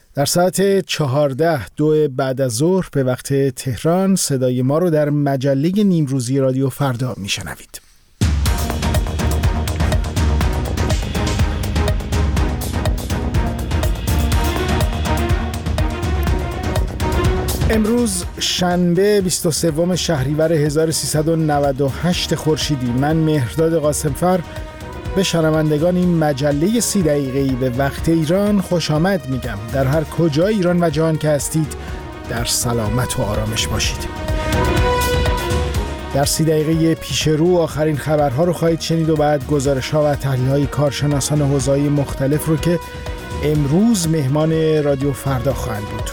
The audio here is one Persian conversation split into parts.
در ساعت 14:02 بعد از ظهر به وقت تهران صدای ما رو در مجله نیمروزی رادیو فردا میشنوید. امروز شنبه 23 شهریور 1398 خورشیدی، من مهرداد قاسمفر به شنوندگان این مجله 30 دقیقه‌ای به وقت ایران خوش آمد میگم. در هر کجای ایران و جهان که هستید در سلامت و آرامش باشید. در 30 دقیقه پیش رو آخرین خبرها رو خواهید شنید و بعد گزارش‌ها و تحلیل‌های کارشناسان حوزه‌های مختلف رو که امروز مهمان رادیو فردا خواهند بود.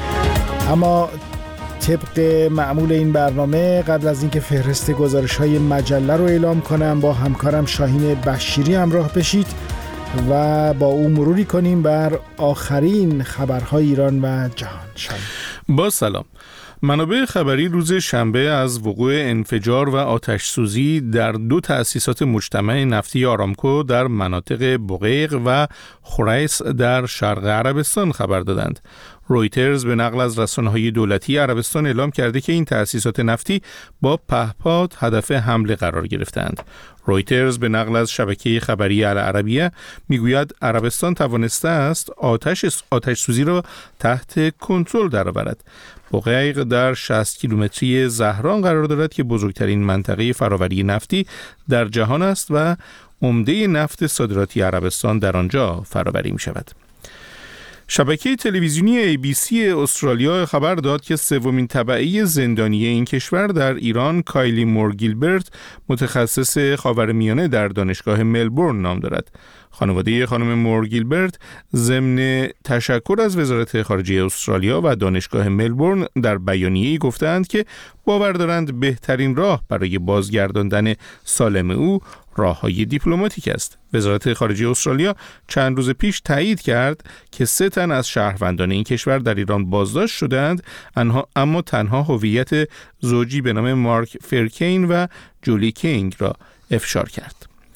اما طبق معمول این برنامه قبل از اینکه فهرست گزارش‌های مجله رو اعلام کنم با همکارم شاهین بشیری همراه بشید و با او مروری کنیم بر آخرین خبرهای ایران و جهان. شاهین. با سلام. منابع خبری روز شنبه از وقوع انفجار و آتش سوزی در 2 تأسیسات مجتمع نفتی آرامکو در مناطق بقیق و خریس در شرق عربستان خبر دادند. رویترز به نقل از رسانه‌های دولتی عربستان اعلام کرده که این تأسیسات نفتی با پهپاد هدف حمله قرار گرفتند. رویترز به نقل از شبکه خبری العربیه میگوید عربستان توانسته است آتش سوزی را تحت کنترل درآورد. بقیق در 60 کیلومتری زهران قرار دارد که بزرگترین منطقه فراوری نفتی در جهان است و عمده نفت صادراتی عربستان در آنجا فراوری می شود. شبکه تلویزیونی ABC استرالیا خبر داد که 3مین تبعه زندانی این کشور در ایران، کایلی مور گیلبرت، متخصص خاورمیانه در دانشگاه ملبورن نام دارد. خانواده خانم مور گیلبرت ضمن تشکر از وزارت خارجه استرالیا و دانشگاه ملبورن در بیانیه‌ای گفتند که باور دارند بهترین راه برای بازگرداندن سالم او راه‌های دیپلماتیک است. وزارت خارجه استرالیا چند روز پیش تایید کرد که 3 تن از شهروندان این کشور در ایران بازداشت شدند، اما تنها هویت زوجی به نام مارک فرکین و جولی کینگ را افشا کرد.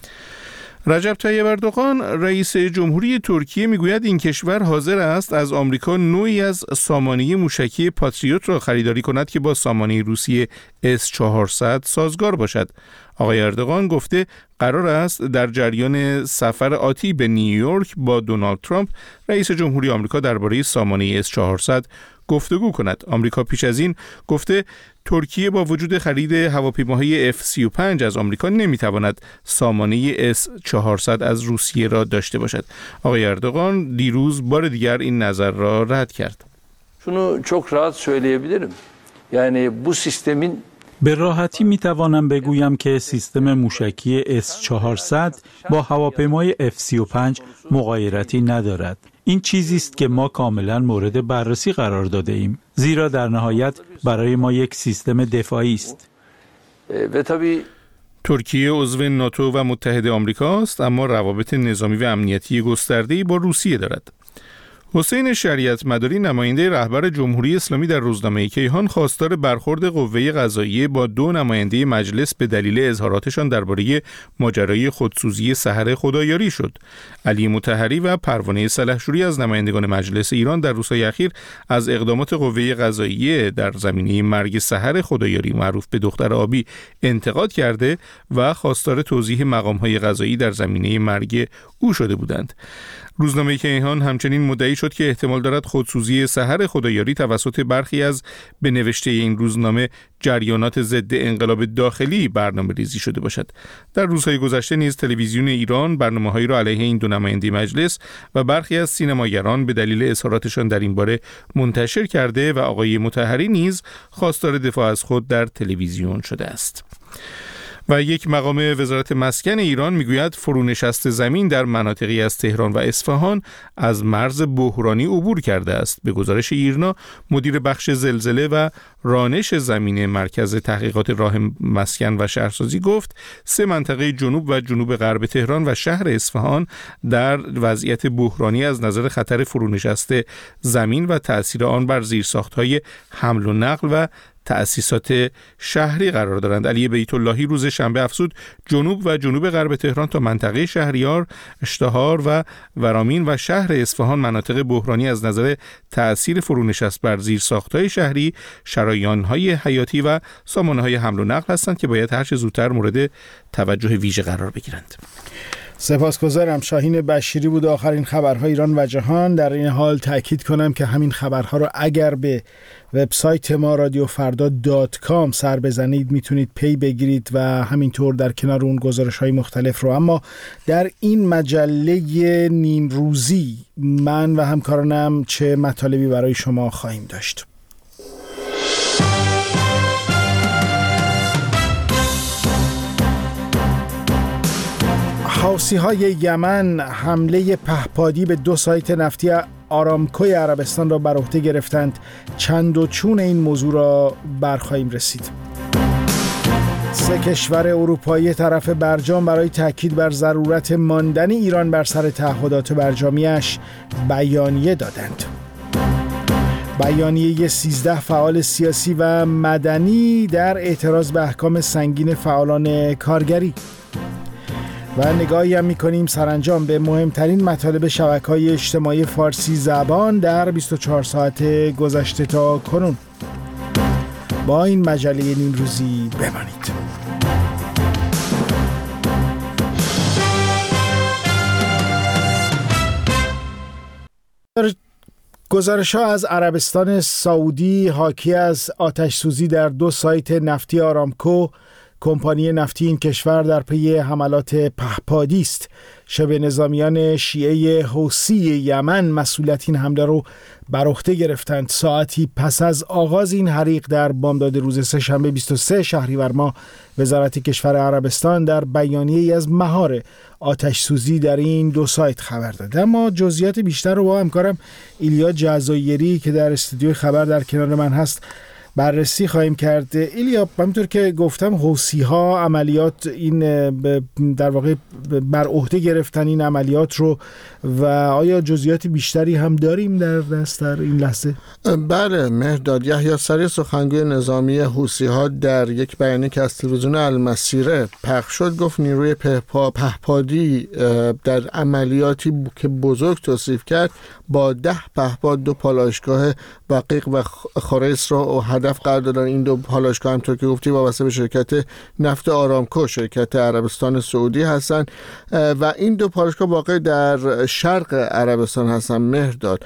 رجب طیب اردوغان رئیس جمهوری ترکیه میگوید این کشور حاضر است از آمریکا نوعی از سامانه موشکی پاتریوت را خریداری کند که با سامانه روسیه S-400 سازگار باشد. آقای اردوغان گفته قرار است در جریان سفر آتی به نیویورک با دونالد ترامپ رئیس جمهوری آمریکا درباره سامانه S-400 گفتگو کند. آمریکا پیش از این گفته ترکیه با وجود خرید هواپیماهای F-35 از آمریکا نمیتواند سامانه S-400 از روسیه را داشته باشد. آقای اردوغان دیروز بار دیگر این نظر را رد کرد. Şunu çok rahat söyleyebilirim. Yani bu sistemin به راحتی میتوانم بگویم که سیستم موشکی S-400 با هواپیمای F-35 مغایرتی ندارد. این چیزی است که ما کاملا مورد بررسی قرار داده ایم، زیرا در نهایت برای ما یک سیستم دفاعی است. ترکیه عضو ناتو و متحد آمریکا است، اما روابط نظامی و امنیتی گسترده‌ای با روسیه دارد. حسین شریعت مداری نماینده رهبر جمهوری اسلامی در روزنامه کیهان خواستار برخورد قوه قضاییه با 2 نماینده مجلس به دلیل اظهاراتشان درباره ماجرای خودسوزی سحر خدایاری شد. علی مطهری و پروانه سلحشوری از نمایندگان مجلس ایران در روزهای اخیر از اقدامات قوه قضاییه در زمینه مرگ سحر خدایاری معروف به دختر آبی انتقاد کرده و خواستار توضیح مقام‌های قضایی در زمینه مرگ او شده بودند. روزنامه کیهان همچنین مدعی شد که احتمال دارد خودسوزی سحر خدایاری توسط برخی از به نوشته این روزنامه جریانات ضد انقلاب داخلی برنامه ریزی شده باشد. در روزهای گذشته نیز تلویزیون ایران برنامه‌هایی را علیه این 2 نماینده مجلس و برخی از سینماگران به دلیل اظهاراتشان در این باره منتشر کرده و آقای مطهری نیز خواستار دفاع از خود در تلویزیون شده است. و یک مقام وزارت مسکن ایران میگوید فرونشست زمین در مناطقی از تهران و اصفهان از مرز بحرانی عبور کرده است. به گزارش ایرنا، مدیر بخش زلزله و رانش زمین مرکز تحقیقات راه مسکن و شهرسازی گفت 3 منطقه جنوب و جنوب غرب تهران و شهر اصفهان در وضعیت بحرانی از نظر خطر فرونشست زمین و تأثیر آن بر زیرساخت‌های حمل و نقل و تأسیسات شهری قرار دارند. علی بیت اللهی روز شنبه افزود جنوب و جنوب غرب تهران تا منطقه شهریار، اشتهار و ورامین و شهر اصفهان مناطق بحرانی از نظر تأثیر فرونشست بر زیرساخت‌های شهری، شریان‌های حیاتی و سامانه‌های حمل و نقل هستند که باید هر چه زودتر مورد توجه ویژه قرار بگیرند. سپاسگزارم. شاهین بشیری بود آخرین خبرهای ایران و جهان. در این حال تأکید کنم که همین خبرها رو اگر به وبسایت ما radiofarda.com سر بزنید میتونید پی بگیرید و همینطور در کنار اون گزارش‌های مختلف رو. اما در این مجله نیم روزی من و همکارانم چه مطالبی برای شما خواهیم داشت؟ حوثی‌های یمن حمله پهپادی به 2 سایت نفتی آرامکوی عربستان را بر عهده گرفتند. چند و چون این موضوع را برخواهیم رسید. 3 کشور اروپایی طرف برجام برای تاکید بر ضرورت ماندن ایران بر سر تعهدات برجامیش بیانیه دادند. بیانیه 13 فعال سیاسی و مدنی در اعتراض به احکام سنگین فعالان کارگری. و نگاهی هم می‌کنیم سرانجام به مهمترین مطالب شبکه‌های اجتماعی فارسی زبان در 24 ساعت گذشته تا کنون. با این مجله نیم روزی بمانید. گزارش‌ها از عربستان سعودی حاکی از آتش‌سوزی در 2 سایت نفتی آرامکو، کمپانی نفتی این کشور، در پی حملات پهپادی است. شبه نظامیان شیعه حوثی یمن مسئولیت این حمله رو بر عهده گرفتند. ساعتی پس از آغاز این حریق در بامداد روز سه‌شنبه 23 شهریور ماه، وزارت کشور عربستان در بیانیه‌ای از مهار آتش سوزی در این 2 سایت خبر داد. اما جزئیات بیشتر رو با همکارم ایلیا جزایری که در استودیوی خبر در کنار من هست بررسی خواهیم کرد. ایلیا، همونطور که گفتم حوثی‌ها عملیات این در واقع بر عهده گرفتن این عملیات رو و آیا جزئیات بیشتری هم داریم در دست در این لحظه؟ بله مهرداد، یحیی سری سخنگوی نظامی حوثی‌ها در یک بیانیه که از تلویزیون المسیره پخش شد گفت نیروی پهپادی در عملیاتی که بزرگ توصیف کرد با 10 پهپاد 2 پالایشگاه بقیق و خریس را هدف قرار دادن. این 2 پالایشگاه همونطور که گفتی وابسته به شرکت نفت آرامکو، شرکت عربستان سعودی هستند و این 2 پالایشگاه واقع در شرق عربستان هستند. مهرداد،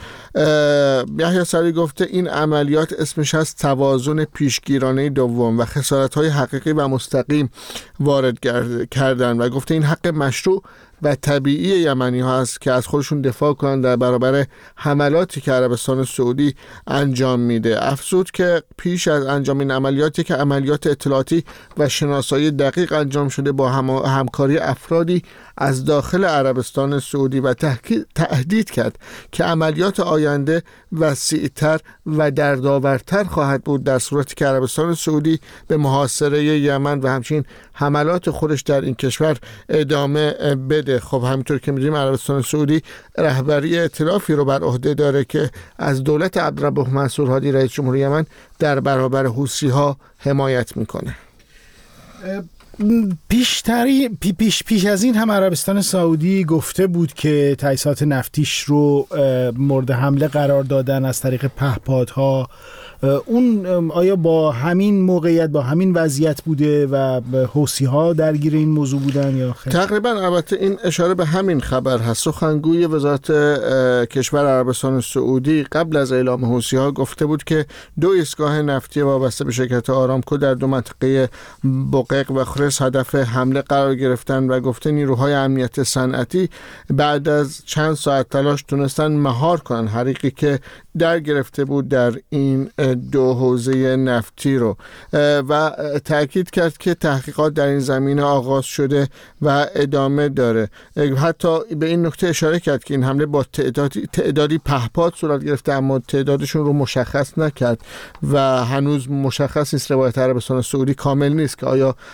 یحیی سری گفته این عملیات اسمش هست توازن پیشگیرانه دوم و خسارت‌های حقیقی و مستقیم وارد کردن و گفته این حق مشروع و طبیعی یمنی ها است که از خودشون دفاع کنند در برابر حملاتی که عربستان سعودی انجام میده. افزود که پیش از انجام این عملیاتی که عملیات اطلاعاتی و شناسایی دقیق انجام شده با همکاری افرادی از داخل عربستان سعودی و تهدید کرد که عملیات آینده وسیع‌تر و دردآورتر خواهد بود در صورتی که عربستان سعودی به محاصره یمن و همچنین حملات خودش در این کشور ادامه بده. خب همینطور که می‌دونیم عربستان سعودی رهبری ائتلافی رو بر عهده داره که از دولت عبدالرب منصور هادی رئیس جمهوری یمن در برابر حوثی‌ها حمایت میکنه. پیش از این هم عربستان سعودی گفته بود که تاسیسات نفتیش رو مورد حمله قرار دادن از طریق پهپادها. اون آیا با همین موقعیت، با همین وضعیت بوده و حوثی‌ها درگیر این موضوع بودن یا خیر؟ تقریبا البته این اشاره به همین خبر هست. سخنگوی وزارت کشور عربستان سعودی قبل از اعلام حوثی‌ها گفته بود که 2 ایستگاه نفتی وابسته به شرکت آرامکو در 2 منطقه بقیق و خرس هدف حمله قرار گرفتن و گفته نیروهای امنیت صنعتی بعد از چند ساعت تلاش تونستن مهار کنن حریقی که در گرفته بود در این 2 حوزه نفتی رو و تأکید کرد که تحقیقات در این زمینه آغاز شده و ادامه داره. حتی به این نکته اشاره کرد که این حمله با تعدادی پهپاد صورت گرفته اما تعدادشون رو مشخص نکرد و هنوز مشخص نیست، روایت عربستان سعودی کامل نیست که آیا همچنان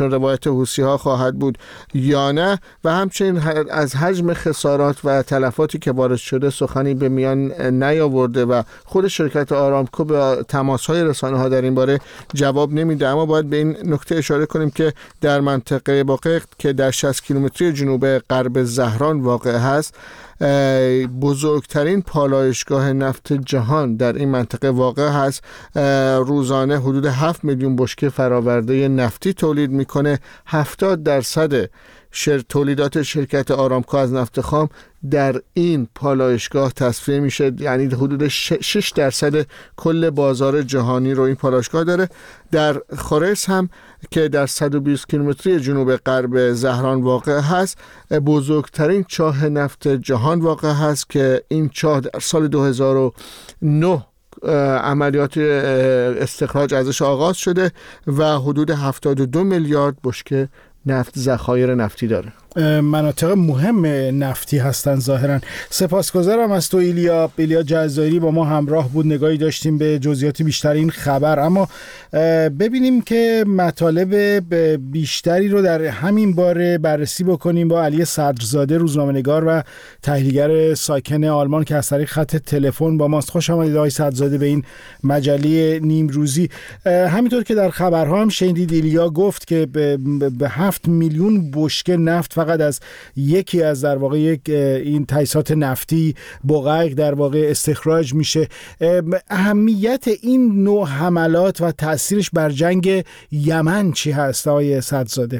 چون روایت حوثی‌ها خواهد بود یا نه، و همچنین از حجم خسارات و تلفاتی که وارد شده سخنی به میان نیاورده و خود شرکت آرامکو به تماس‌های رسانه‌ها در این باره جواب نمیده. اما باید به این نکته اشاره کنیم که در منطقه بقیق که در 60 کیلومتری جنوب غرب زهران واقع هست، بزرگترین پالایشگاه نفت جهان در این منطقه واقع هست. روزانه حدود 7 میلیون بشکه فراورده نفتی تولید میکنه. 70% تولیدات شرکت آرامکو از نفت خام در این پالایشگاه تصفیه میشه، یعنی حدود 6% کل بازار جهانی رو این پالایشگاه داره. در خورس هم که در 120 کیلومتری جنوب غرب زهران واقع هست، بزرگترین چاه نفت جهان واقع هست که این چاه در سال 2009 عملیات استخراج ازش آغاز شده و حدود 72 میلیارد بشکه نفت ذخایر نفتی داره. مناطق مهم نفتی هستن ظاهرا. سپاسگزارم از تو ایلیا جزایری، با ما همراه بود، نگاهی داشتیم به جزئیات بیشتر این خبر. اما ببینیم که مطالب بیشتری رو در همین باره بررسی بکنیم با علی صدرزاده، روزنامه‌نگار و تحلیلگر ساکن آلمان که از طریق خط تلفن با ماست. خوش آمدید آقای صدرزاده به این مجله نیمروزی. همینطور که در خبرها هم شنیدید، ایلیا گفت که به 7 میلیون بشکه نفت فقط از یکی از در واقع این تاسیسات نفتی بقیق در واقع استخراج میشه. اهمیت این نوع حملات و تأثیرش بر جنگ یمن چی هست آقای صدرزاده؟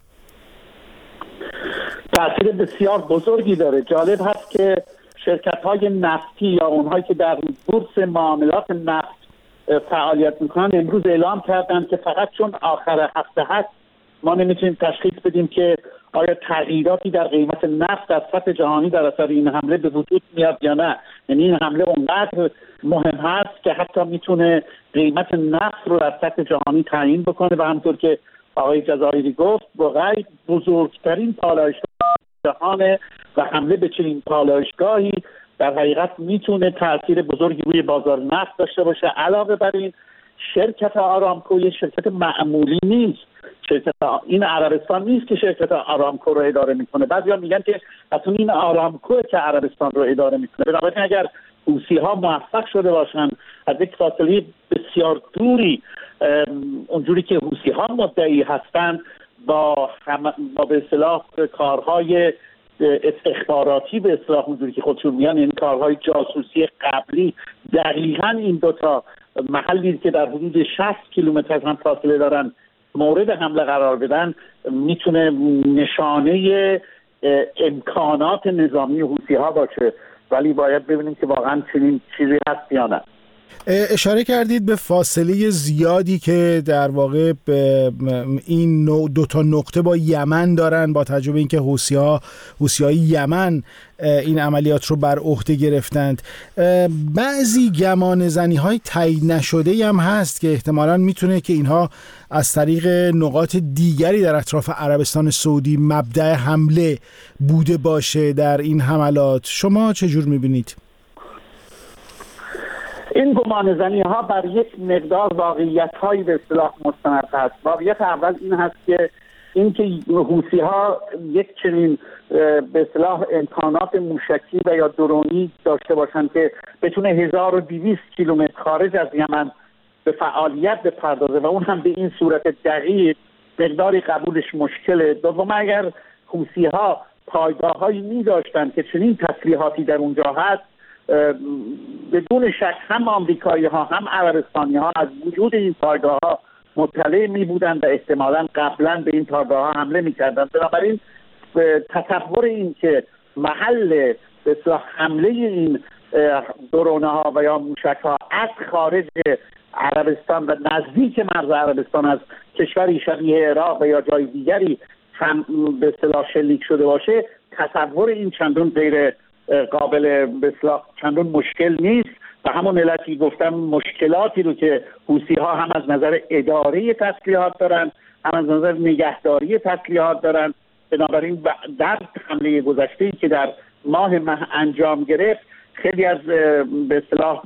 تأثیر بسیار بزرگی داره. جالب هست که شرکت‌های نفتی یا اونهایی که در بورس معاملات نفت فعالیت میکنن امروز اعلام کردن که فقط چون آخر هفته هست ما نمیتونیم تشخیص بدیم که آیا تغییراتی در قیمت نفت در سطح جهانی در اثر این حمله به وجود میاد یا نه. یعنی این حمله اونقدر مهم هست که حتی میتونه قیمت نفت رو در سطح جهانی تعیین بکنه و همونطور که آقای جزایری گفت بقیق بزرگترین پالایشگاه جهانه و حمله به چنین پالایشگاهی در حقیقت میتونه تاثیر بزرگی روی بازار نفت داشته باشه. علاوه بر این شرکت آرامکو یه شرکت معمولی نیست. این عربستان نیست که شرکت آرامکو رو اداره میکنه. بعضیا میگن که اصلا این آرامکو که عربستان رو اداره میکنه. بنابراین اگر حوثی‌ها موفق شده باشن از یک فاصله بسیار دوری اونجوری که حوثی‌ها مدعی هستند با به اصطلاح کارهای استخباراتی به اصطلاح اونجوری که خودشون میگن، این کارهای جاسوسی قبلی، دقیقاً این دوتا محلی که در حدود 60 کیلومتر از هم فاصله دارن مورد حمله قرار بدن میتونه نشانه امکانات نظامی حوثی‌ها باشه، ولی باید ببینیم که واقعا چنین چیزی هست یا نه. اشاره کردید به فاصله زیادی که در واقع این دو تا نقطه با یمن دارن، با توجه به اینکه حوثی‌های یمن این عملیات رو بر عهده گرفتند. بعضی گمانه‌زنی‌های تایید نشده هم هست که احتمالاً میتونه که اینها از طریق نقاط دیگری در اطراف عربستان سعودی مبدأ حمله بوده باشه در این حملات. شما چه جور می‌بینید؟ این گمانه‌زنی‌ها بر یک مقدار واقعیت‌هایی به اصطلاح مستند هست. واقعیت اول این هست که اینکه حوثی‌ها یک چنین به اصطلاح امکانات موشکی و یا درونی داشته باشند که بتونه 1200 کیلومتر خارج از یمن به فعالیت بپردازه و اون هم به این صورت دقیق، مقداری قبولش مشکله. دوم اگر حوثی‌ها پایگاه‌هایی می‌داشتند که چنین تسلیحاتی در اونجا هست، بدون شک هم آمریکایی ها هم عربستانی ها از وجود این پایگاه ها مطلع می بودند و احتمالاً قبلا به این پایگاه ها حمله می کردند. بنابراین تصور این که محل به اصطلاح حمله این درونه ها و یا موشک ها از خارج عربستان و نزدیک مرز عربستان از کشوری شبیه عراق و یا جای دیگری هم به اصطلاح شلیک شده باشه، تصور این چندون غیر قابل به اصطلاح چندون مشکل نیست و همون علتی گفتم مشکلاتی رو که حوثی‌ها هم از نظر اداره تسلیحات دارن هم از نظر نگهداری تسلیحات دارن. بنابراین در حمله گذشته‌ای که در ماه مه انجام گرفت خیلی از به اصطلاح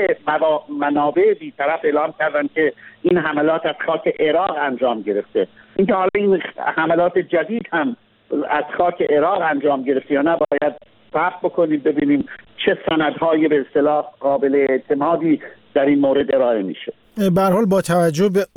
منابع بی‌طرف اعلام کردن که این حملات از خاک عراق انجام گرفته. اینکه حالا این حملات جدید هم از خاک عراق انجام گرفت یا نه باید صبر بکنیم ببینیم چه سندهای به اصطلاح قابل اعتمادی در این مورد ارائه میشه. به هر حال با توجه به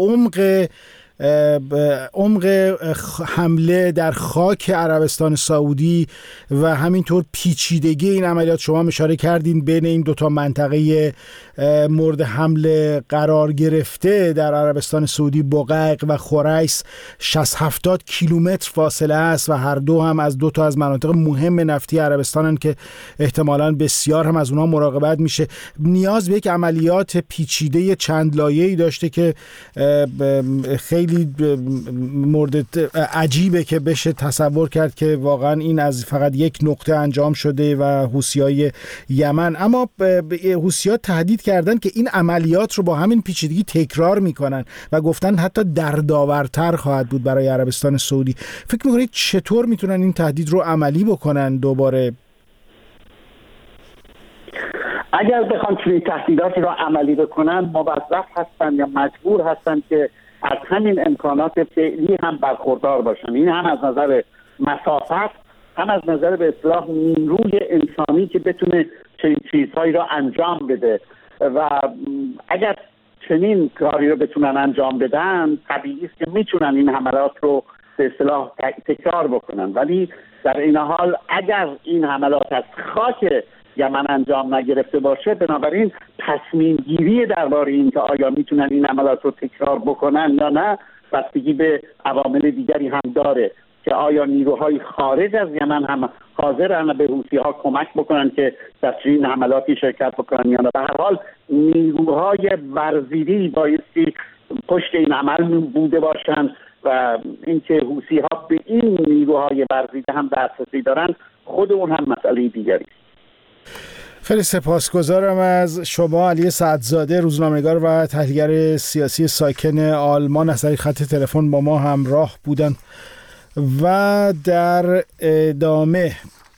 عمق حمله در خاک عربستان سعودی و همینطور پیچیدگی این عملیات، شما اشاره کردین بین این دوتا منطقه مورد حمله قرار گرفته در عربستان سعودی، بقیق و خریس 60-70 کیلومتر فاصله است و هر دو هم از دوتا از مناطق مهم نفتی عربستانن که احتمالاً بسیار هم از اونها مراقبت میشه. نیاز به یک عملیات پیچیده چند لایه‌ای داشته که خیلی مورد عجیبه که بشه تصور کرد که واقعا این از فقط یک نقطه انجام شده و حوثیای یمن. اما حوثی‌ها تهدید کردن که این عملیات رو با همین پیچیدگی تکرار میکنن و گفتن حتی دردآورتر خواهد بود برای عربستان سعودی. فکر میکنید چطور میتونن این تهدید رو عملی بکنن دوباره؟ اگر بخوان چنین تهدیداتی رو عملی بکنن موظف هستن یا مجبور هستن که از همین امکانات فعلی هم برخوردار باشن. این هم از نظر مسافت، هم از نظر به اصطلاح نیروی انسانی که بتونه چنین چیزهایی رو انجام بده و اگر چنین کاری رو بتونن انجام بدن طبیعی است که میتونن این حملات رو به اصطلاح تکرار بکنن. ولی در این حال اگر این حملات از خاک یمن انجام نگرفته باشه، بنابراین تصمیم گیری درباره این که آیا میتونن این عملیات رو تکرار بکنن یا نه بستگی به عوامل دیگری هم داره که آیا نیروهای خارج از یمن هم حاضرن به حوثی‌ها کمک بکنن که در چنین حملاتی شرکت بکنن یا نه. به هر حال نیروهای ورزیدی بایستی پشت این عمل بوده باشن و اینکه حوثی‌ها به این نیروهای ورزیده هم دسترسی دارن خود اون هم مسئله دیگری. خیلی سپاسگزارم از شما علی سعدزاده، روزنامه‌نگار و تحلیلگر سیاسی ساکن آلمان، از طریق خط تلفن با ما همراه بودند. و در ادامه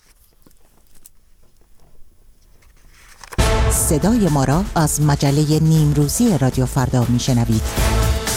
صدای ما را از مجله نیمروزی رادیو فردا میشنوید.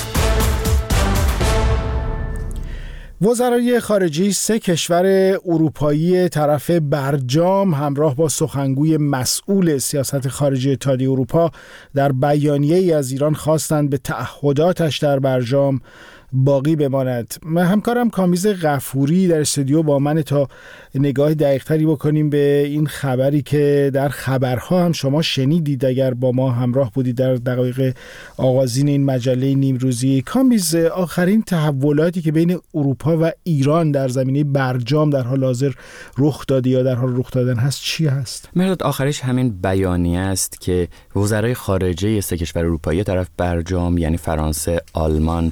وزرای خارجه 3 کشور اروپایی طرف برجام همراه با سخنگوی مسئول سیاست خارجی اتحادیه اروپا در بیانیه‌ای از ایران خواستند به تعهداتش در برجام باقی بماند. همکارم کامیز غفوری در استودیو با من تا نگاه دقیق‌تری بکنیم به این خبری که در خبرها هم شما شنیدید اگر با ما همراه بودید در دقایق آغازین این مجله نیمروزی. کامیز، آخرین تحولاتی که بین اروپا و ایران در زمینه برجام در حال حاضر رخ داده یا در حال رخ دادن هست چی هست؟ مرداد، آخرش همین بیانیه است که وزرای خارجه 3 کشور اروپایی طرف برجام یعنی فرانسه، آلمان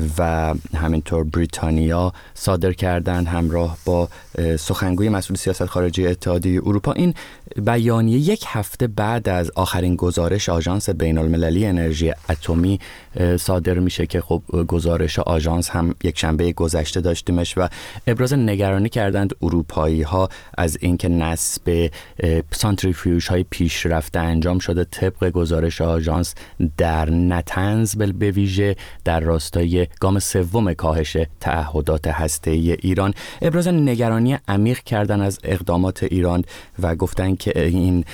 و همینطور بریتانیا صادر کردند همراه با سخنگوی مسئول سیاست خارجی اتحادیه اروپا. این بیانیه 1 هفته بعد از آخرین گزارش آژانس بین‌المللی انرژی اتمی صادر میشه که خب گزارش آژانس هم یک شنبه گذشته داشتیمش و ابراز نگرانی کردند اروپایی ها از اینکه نصب سانتریفیوژ های پیشرفته انجام شده طبق گزارش آژانس در نتنز به ویژه در راستای گام سوم کاهش تعهدات هسته‌ای ایران. ابراز نگرانی عمیق کردن از اقدامات ایران و گفتن که این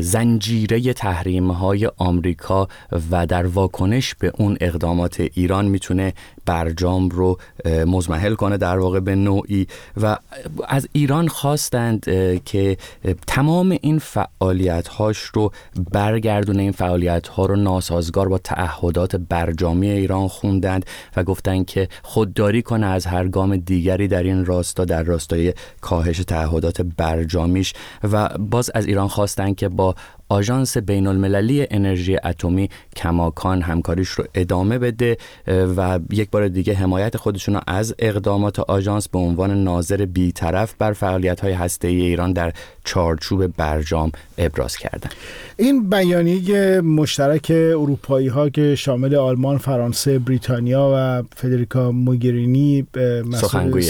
زنجیره تحریم‌های آمریکا و در واکنش به اون اقدامات ایران میتونه برجام رو مضمحل کنه در واقع به نوعی و از ایران خواستند که تمام این فعالیت‌هاش رو برگردونه، این فعالیت‌ها رو ناسازگار با تعهدات برجامی ایران خوندند و گفتند که خودداری کنه از هر گام دیگری در این راستا در راستای کاهش تعهدات برجامیش و باز از ایران خواستند که با آژانس بین‌المللی انرژی اتمی کماکان همکاریش رو ادامه بده و یک بار دیگه حمایت خودشون رو از اقدامات آژانس به عنوان ناظر بی‌طرف بر فعالیت‌های هسته‌ای ایران در چارچوب برجام ابراز کردن. این بیانیه مشترک اروپایی‌ها که شامل آلمان، فرانسه، بریتانیا و فدریکا موگرینی سخنگوی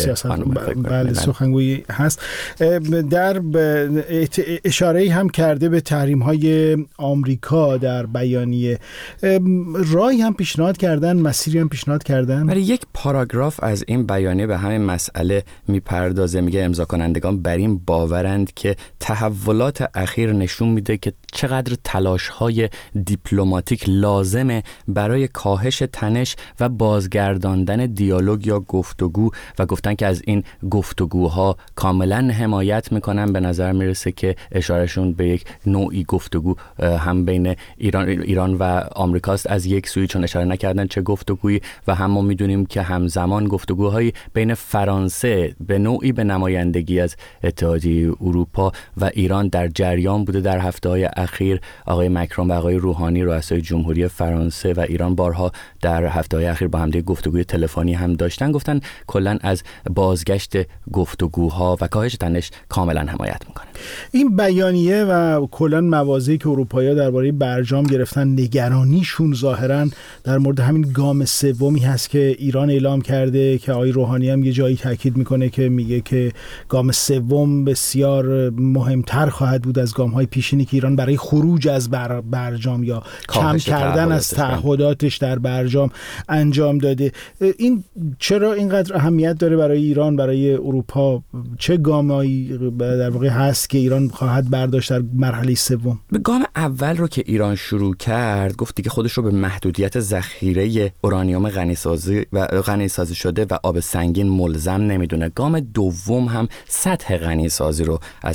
سخنگوی هست، در اشاره‌ای هم کرده به تحریم‌های های آمریکا در بیانیه راهی هم پیشنهاد کردن، مسیری هم پیشنهاد کردن. برای یک پاراگراف از این بیانیه به همین مسئله میپردازه، میگه امضا کنندگان بر این باورند که تحولات اخیر نشون میده که چقدر تلاش‌های دیپلماتیک لازمه برای کاهش تنش و بازگرداندن دیالوگ یا گفتگو، و گفتن که از این گفتگوها کاملا حمایت میکنن. به نظر میرسه که اشارهشون به یک نوعی گفتگو هم بین ایران و آمریکاست از یک سوی، چون اشاره نکردن چه گفتگویی، و هم ما میدونیم که همزمان گفتگوهایی بین فرانسه به نوعی به نمایندگی از اتحادیه اروپا و ایران در جریان بوده. در هفته‌های اخیر آقای مکرون و آقای روحانی رؤسای جمهوری فرانسه و ایران بارها در هفته‌های اخیر با همدیگه گفتگوی تلفنی هم داشتن. گفتن کلاً از بازگشت گفتگوها و کاهش تنش کاملا حمایت میکنه. این بیانیه و کلاً مواضعی که اروپایی‌ها درباره برجام گرفتن، نگرانیشون ظاهراً در مورد همین گام سومی هست که ایران اعلام کرده، که آقای روحانی هم یه جایی تاکید میکنه که میگه که گام سوم بسیار مهمتر خواهد بود از گام‌های پیشینی که ایران برای خروج از برجام یا کم کردن از تعهداتش در برجام انجام داده. این چرا اینقدر اهمیت داره برای ایران، برای اروپا؟ چه گامایی در واقع هست که ایران خواهد برداشت در مرحله سوم؟ به گام اول رو که ایران شروع کرد گفت دیگه خودش رو به محدودیت ذخیره اورانیوم غنی‌سازی شده و آب سنگین ملزم نمیدونه. گام دوم هم سطح غنی‌سازی رو از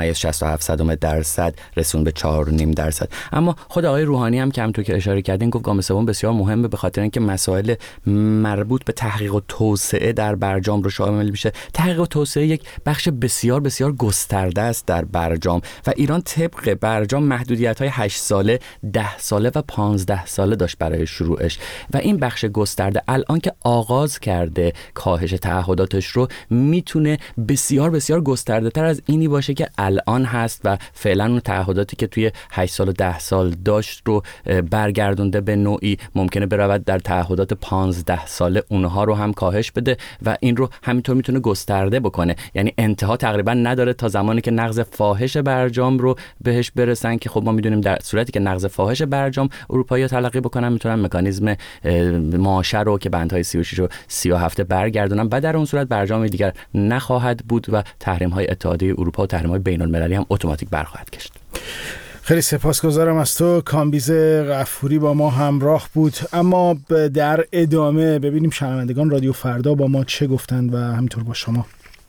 3.67% رسون به 4.5%. اما خود آقای روحانی هم که همونطور که اشاره کردین گفت گام سوم بسیار مهمه، به خاطر اینکه مسائل مربوط به تحقیق و توسعه در برجام رو شامل میشه. تحقیق و توسعه یک بخش بسیار بسیار گسترده است در برجام و ایران طبق برجام محدودیت‌های 8 ساله، 10 ساله و 15 ساله داشت برای شروعش، و این بخش گسترده الان که آغاز کرده کاهش تعهداتش رو میتونه بسیار بسیار گسترده تر از اینی باشه که الان هست و فعلا اون تعهداتی که توی 8 سال و 10 سال داشت رو برگردونده به نوعی ممکنه برود در تعهدات 15 ساله اونها رو هم کاهش بده و این رو همینطور میتونه گسترده بکنه. یعنی انتها تقریبا نداره تا زمانی که نقض فاحش برجام رو بهش برسن، که خب ما میدونیم در صورتی که نقض فاحش برجام اروپایی‌ها تلقی بکنن میتونن مکانیزم ماشه رو که بندهای 36 و 37 برگردونن و در اون صورت برجام دیگر نخواهد بود و تحریم‌های اتحادیه اروپا و تحریم‌های بین‌المللی هم اتوماتیک برخواهد گشت. خیلی سپاسگزارم از تو. کامبیز غفوری با ما همراه بود. اما در ادامه ببینیم شنوندگان رادیو فردا با ما چه گفتند و همینطور با شما.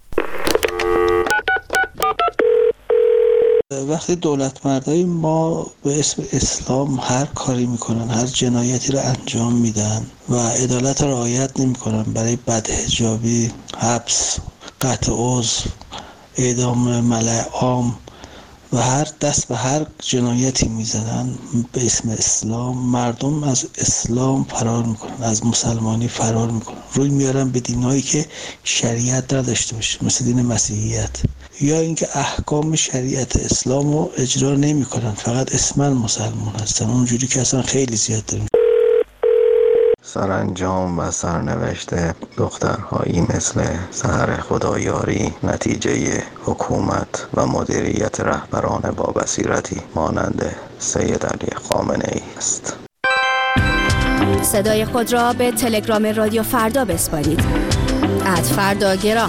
وقتی دولت مردای ما به اسم اسلام هر کاری میکنن، هر جنایتی رو انجام میدن و عدالت رو رعایت نمیکنن، برای بدحجابی، حبس، قطع عضو، اعدام ملأ عام و هر دست به هر جنایتی میزنن به اسم اسلام، مردم از اسلام فرار میکنن، از مسلمانی فرار میکنن، روی میارن به دینایی که شریعت نداشته باشه، مثل دین مسیحیت، یا اینکه احکام شریعت اسلام رو اجرا نمیکنن، فقط اسمن مسلمان هستن، اونجوری که اصلا خیلی زیاد داریم. سرانجام و سرنوشت دخترهایی مثل سحر خدایاری نتیجه حکومت و مدیریت رهبران با بصیرتی مانند سید علی خامنه‌ای است. صدای خود را به تلگرام رادیو فردا بسپارید. @فرداگرام.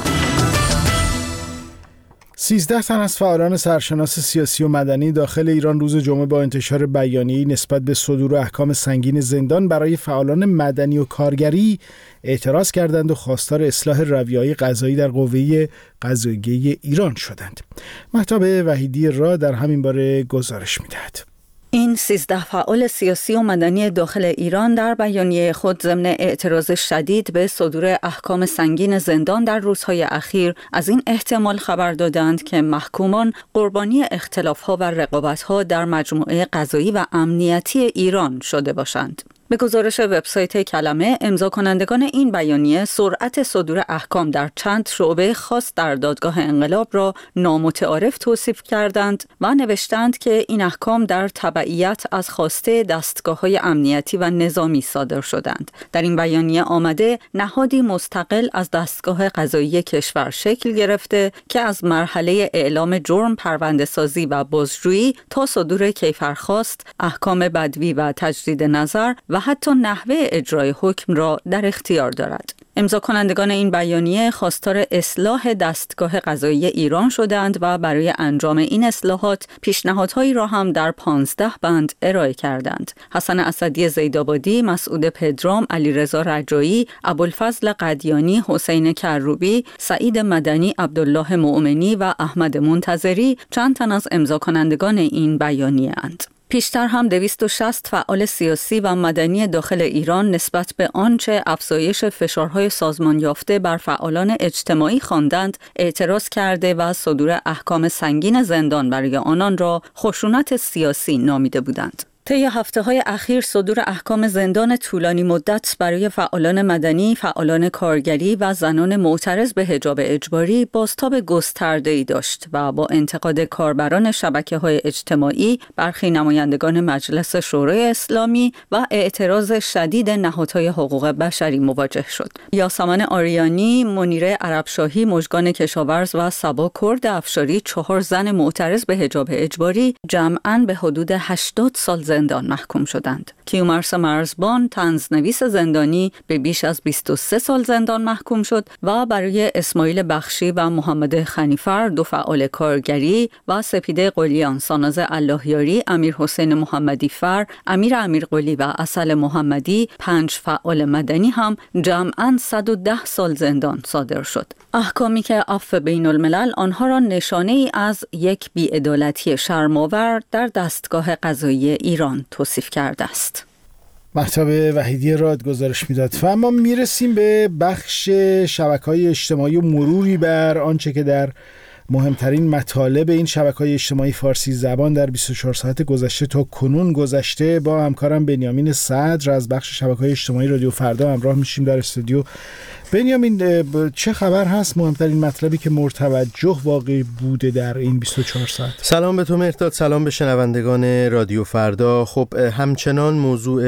13 تن از فعالان سرشناس سیاسی و مدنی داخل ایران روز جمعه با انتشار بیانیه‌ای نسبت به صدور احکام سنگین زندان برای فعالان مدنی و کارگری اعتراض کردند و خواستار اصلاح رویه‌های قضایی در قوه قضاییه ایران شدند. مهتاب وحیدی را در همین باره گزارش می‌دهد. این 13 فعال سیاسی و مدنی داخل ایران در بیانیه خود ضمن اعتراض شدید به صدور احکام سنگین زندان در روزهای اخیر از این احتمال خبر دادند که محکومان قربانی اختلاف‌ها و رقابت‌ها در مجموعه قضایی و امنیتی ایران شده باشند. به گزارش وبسایت کلمه، امضا کنندگان این بیانیه سرعت صدور احکام در چند شعبه خاص در دادگاه انقلاب را نامتعارف توصیف کردند و نوشتند که این احکام در تبعیت از خواسته دستگاه‌های امنیتی و نظامی صادر شدند. در این بیانیه آمده نهادی مستقل از دستگاه قضایی کشور شکل گرفته که از مرحله اعلام جرم، پرونده‌سازی و بازجویی تا صدور کیفرخواست، احکام بدوی و تجدید نظر و حتی نحوه اجرای حکم را در اختیار دارد. امضا کنندگان این بیانیه خواستار اصلاح دستگاه قضایی ایران شدند و برای انجام این اصلاحات پیشنهادهایی را هم در 15 بند ارائه کردند. حسن اسدی زیدآبادی، مسعود پدرام، علیرضا رجایی، ابوالفضل قدیانی، حسین کروبی، سعید مدنی، عبدالله مؤمنی و احمد منتظری چند تن از امضا کنندگان این بیانیه اند. پیشتر هم 260 فعال سیاسی و مدنی داخل ایران نسبت به آنچه افزایش فشارهای سازمان یافته بر فعالان اجتماعی خواندند اعتراض کرده و صدور احکام سنگین زندان برای آنان را خشونت سیاسی نامیده بودند. طی هفته‌های اخیر صدور احکام زندان طولانی مدت برای فعالان مدنی، فعالان کارگری و زنان معترض به حجاب اجباری بازتاب گسترده‌ای داشت و با انتقاد کاربران شبکه‌های اجتماعی، برخی نمایندگان مجلس شورای اسلامی و اعتراض شدید نهادهای حقوق بشری مواجه شد. یاسمن آریانی، منیره عربشاهی، مژگان کشاورز و صبا کرد افشاری 4 زن معترض به حجاب اجباری جمعاً به حدود 80 سال زندان محکوم شدند. کیومرث مرزبان، طنزنویس زندانی، به بیش از 23 سال زندان محکوم شد و برای اسماعیل بخشی و محمد خنیفر، 2 فعال کارگری، و سپیده قلیان، ساناز اللهیاری، امیر حسین محمدی فر، امیر امیرقلی و عسل محمدی، 5 فعال مدنی هم جمعاً 110 سال زندان صادر شد. احکامی که عفو بین الملل آنها را نشانه‌ای از یک بی‌عدالتی شرم‌آور در دستگاه قضایی ایران توصیف کرده است. مهتاب وحیدی راد گزارش میداد. و اما میرسیم به بخش شبکه‌های اجتماعی و مروری بر آنچه که در مهمترین مطالب این شبکه‌های اجتماعی فارسی زبان در 24 ساعت گذشته تا کنون گذشته با همکارم بنیامین صدر از بخش شبکه‌های اجتماعی رادیو فردا همراه میشیم در استودیو. بنیامین، چه خبر هست؟ مهمترین مطلبی که مرتوجه واقعی بوده در این 24 ساعت؟ سلام به تو مهرداد، سلام به شنوندگان رادیو فردا. خب همچنان موضوع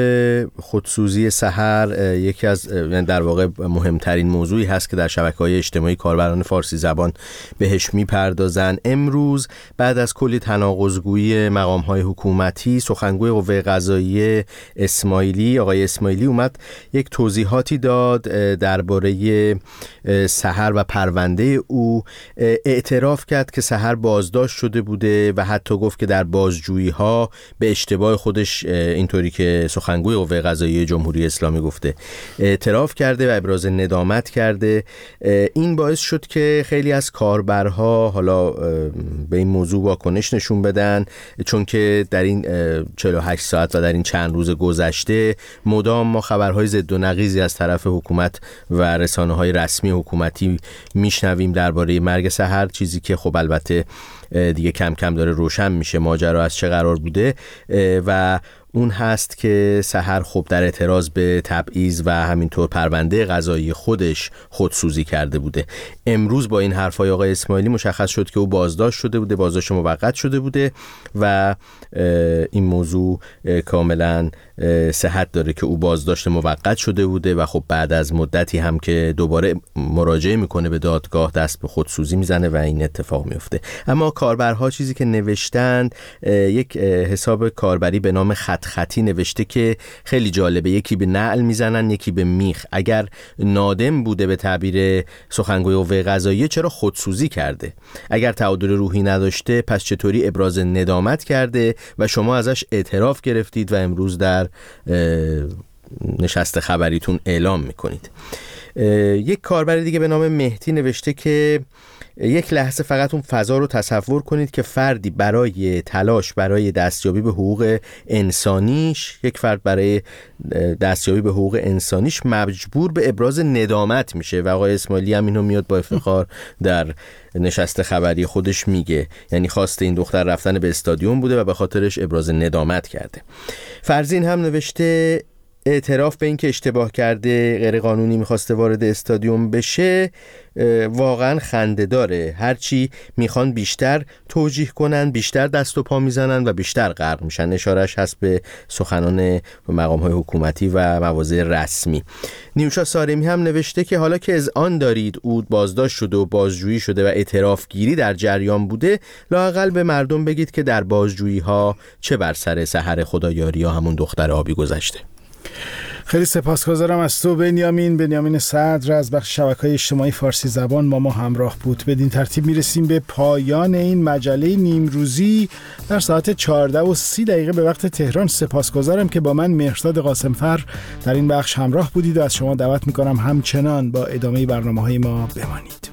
خودسوزی سحر یکی از در واقع مهمترین موضوعی هست که در شبکه‌های اجتماعی کاربران فارسی زبان بهش میپردازن. امروز بعد از کلی تناقض‌گویی مقام‌های حکومتی، سخنگوی قوه قضاییه آقای اسماعیلی اومد یک توضیحاتی داد درباره سحر و پرونده او. اعتراف کرد که سحر بازداشت شده بوده و حتی گفت که در بازجویی‌ها به اشتباه خودش، اینطوری که سخنگوی قوه قضاییه جمهوری اسلامی گفته، اعتراف کرده و ابراز ندامت کرده. این باعث شد که خیلی از کاربرها حالا به این موضوع واکنش نشون بدن، چون که در این 48 ساعت و در این چند روز گذشته مدام ما خبرهای ضد و نقیضی از طرف حکومت و رسانه‌های رسمی حکومتی میشنویم درباره مرگ سحر، چیزی که خب البته دیگه کم کم داره روشن میشه ماجرا از چه قرار بوده و اون هست که سحر خب در اعتراض به تبعیض و همینطور پرونده قضایی خودش خودسوزی کرده بوده. امروز با این حرفای آقای اسماعیلی مشخص شد که او بازداشت شده بوده، بازداشت موقت شده بوده و این موضوع کاملا صحت داره که او بازداشت موقت شده بوده و خب بعد از مدتی هم که دوباره مراجعه میکنه به دادگاه دست به خودسوزی میزنه و این اتفاق میفته. اما کاربرها چیزی که نوشتند، یک حساب کاربری به نام خطی نوشته که خیلی جالبه، یکی به نعل میزنن یکی به میخ. اگر نادم بوده به تعبیر سخنگوی قوه قضاییه چرا خودسوزی کرده؟ اگر تعادل روحی نداشته پس چطوری ابراز ندامت کرده و شما ازش اعتراف گرفتید و امروز در نشست خبریتون اعلام میکنید؟ یک کاربر دیگه به نام مهدی نوشته که یک لحظه فقط اون فضا رو تصور کنید که فردی برای تلاش برای دستیابی به حقوق انسانیش، یک فرد برای دستیابی به حقوق انسانیش مجبور به ابراز ندامت میشه و آقای اسماعیلی هم اینو میاد با افتخار در نشست خبری خودش میگه، یعنی خواست این دختر رفتن به استادیوم بوده و به خاطرش ابراز ندامت کرده. فرزین هم نوشته اعتراف به این که اشتباه کرده، غیر قانونی میخواسته وارد استادیوم بشه، واقعا خنده داره. هرچی میخوان بیشتر توجیه کنن، بیشتر دست و پا میزنن و بیشتر غرق میشن. اشارش هست به سخنان مقام‌های حکومتی و مواضع رسمی. نیوشا سارمی هم نوشته که حالا که اذعان دارید عود بازداشت شده و بازجویی شده و اعتراف گیری در جریان بوده، لااقل به مردم بگید که در بازجویی ها چه بر سر سحر خدایاری یا همون دختر آبی گذشته. خیلی سپاسگزارم از تو بنیامین صدر از بخش شبکه‌های اجتماعی فارسی زبان با ما همراه بود. بدین ترتیب میرسیم به پایان این مجله نیمروزی در ساعت 14:30 به وقت تهران. سپاسگزارم که با من مهرداد قاسمفر در این بخش همراه بودید و از شما دعوت میکنم همچنان با ادامه برنامه‌های ما بمانید.